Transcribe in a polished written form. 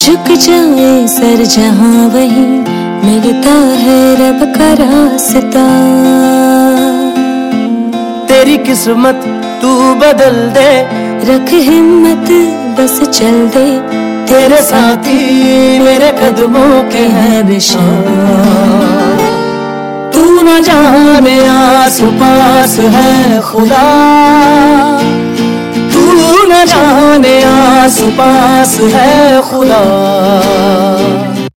झुक जाए सर जहां वहीं मिलता है रब का रास्ता। तेरी किस्मत तू बदल दे, रख हिम्मत बस चल दे, तेरे साथी मेरे कदमों के हैं निशान। तू न जाने आस पास है खुदा, तू न जाने आस पास है खुदा।